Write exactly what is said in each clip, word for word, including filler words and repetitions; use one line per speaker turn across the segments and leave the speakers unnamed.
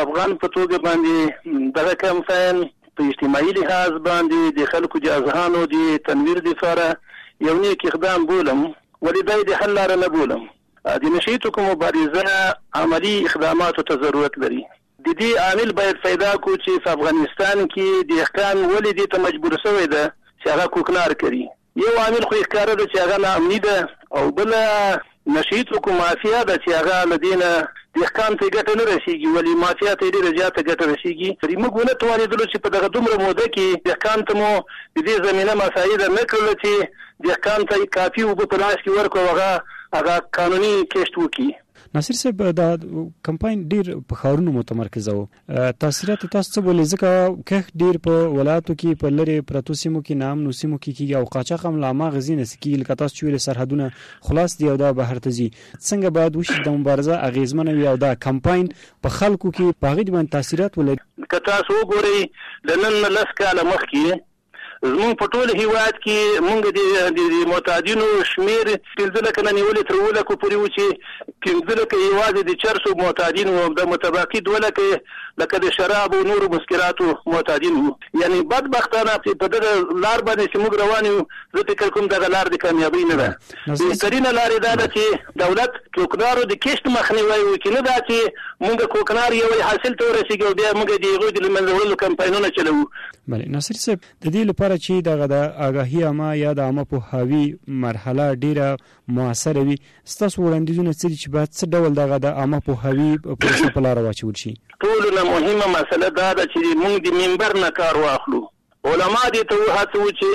افغان په توګه باندې دغه کمپاین په اجتماعي لحاظ باندې د خلکو د اذهانو د تنویر لپاره یو نیک اقدام بولم، ولې دا د حل لاره نه بولم. د نشي توکو مبارزه عملی اقداماتو ته ضرورت لري. د دې عامل باید پیدا کو چې په افغانستان کې دهقان ولې دې ته مجبور شوی ده چې هغه کوکنار کوي. یو عامل خو ښکاره ده چې هغه ناامني ده، او بل نشي توکو مافیا ده چې هغه لدینه دهقان ته ګټه نه رسیږي، ولې مافیا ته ډېره زیاته ګټه رسیږي. موږ ونه توانېدلو چې په دغه دومره موده کې دهقان ته مو د دې زمینه مساعده نه کړله چې دهقان ته کافي اوبه په لاس کې ورکړو، هغه هغه قانوني کښت وکړي.
ناصر صاحب دا کمپاین ډیر په ښارونو متمرکز و، تاثیرات تاسو څه بولئ؟ ځکه کښت ډیر په ولایتو کې په لرې پرتو سیمو کې ناامنو سیمو کې کېږي او قاچاق هم له هماغه ځای نه کېږي، لکه تاسو چې ویلې سرحدونه خلاص دي او دا بهر ته ځي. څنګه باید وشي د مبارزه اغېزمنه وي او دا کمپاین په خلکو کې په هغې باندې تاثیرات ولري؟
که تاسو وګورئ د نن نه لس کاله مخکې زمونږ په ټول هیواد کې مونږ د معتادینو شمیر پنځه لکه نه نیولې تر اووه لکو پورې و، چې پنځه لکه یوازې د چرسو معتادین وو، د متباقي دوه لکه لکه د شراب او نورو مسکراتو معتادین وو. یعنی بدبختانه په دغه لار باندې چې موږ روان یو، زه فکر کوم دغه لار د کامیابۍ نه ده. بهترینه لارې دا ده چې دولت کوکنارو د کښت مخنیوی وکړي، نه دا چې موږ کوکنار یو حاصل ته ورسېږي او بیا موږ د هغوی د له منځه وړلو کمپاینونه چلوو.
بله ناصر صاحب، د دې لپاره چې دغه د آګاهي عامه یا د عامه پوهاوي مرحله ډیره موثره وي، ستاسو وړاندیزونه څه دي چې باید څه ډول دغه د عامه پوهاوي پروسه په لاره واچول شي؟
ټولو نه مهمه مسله دا ده چې موږ د منبر نه کار واخلو. علما دې ته وهڅوو چې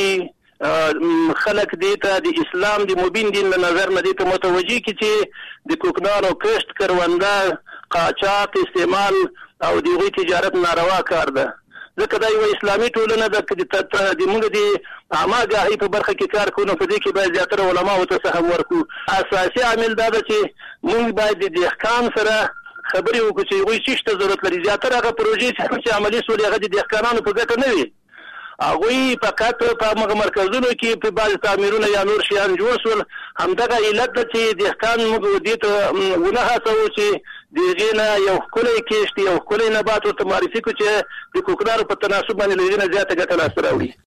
هغوی خلک دې ته د اسلام د مبین دین له نظر نه دې ته متوجه کړي چې د کوکنارو کښت، کرونده، قاچاق استعمال او د هغوی تجارت ناروا کار ده. ځکه دا یوه اسلامي ټولنه ده، د موږ د عامه آګاهۍ په برخه کې کار کوو، نو په دې کې باید زیاتره علماو ته سهم ورکړو. اساسي عامل دا ده چې موږ باید د دهقان سره خبرې وکړو چې هغوی څه ته ضرورت لري. زیاتره هغه پروژې چې عملي سولې هغه د دهقانانو په ګټه نه وي، هغوی فقط په هغه مرکزونو کې په بعضې تعمیرونه یا نور شیان جوړ شول. همدغه علت ده چې دهقان موږ دې ته ونه هڅوو چې د هغې نه یو ښکلی کښت، یو ښکلی نبات ورته معرفي کړو چې د کوکنارو په تناسب باندې له هغې نه زیاته ګټه لاسته راوړي.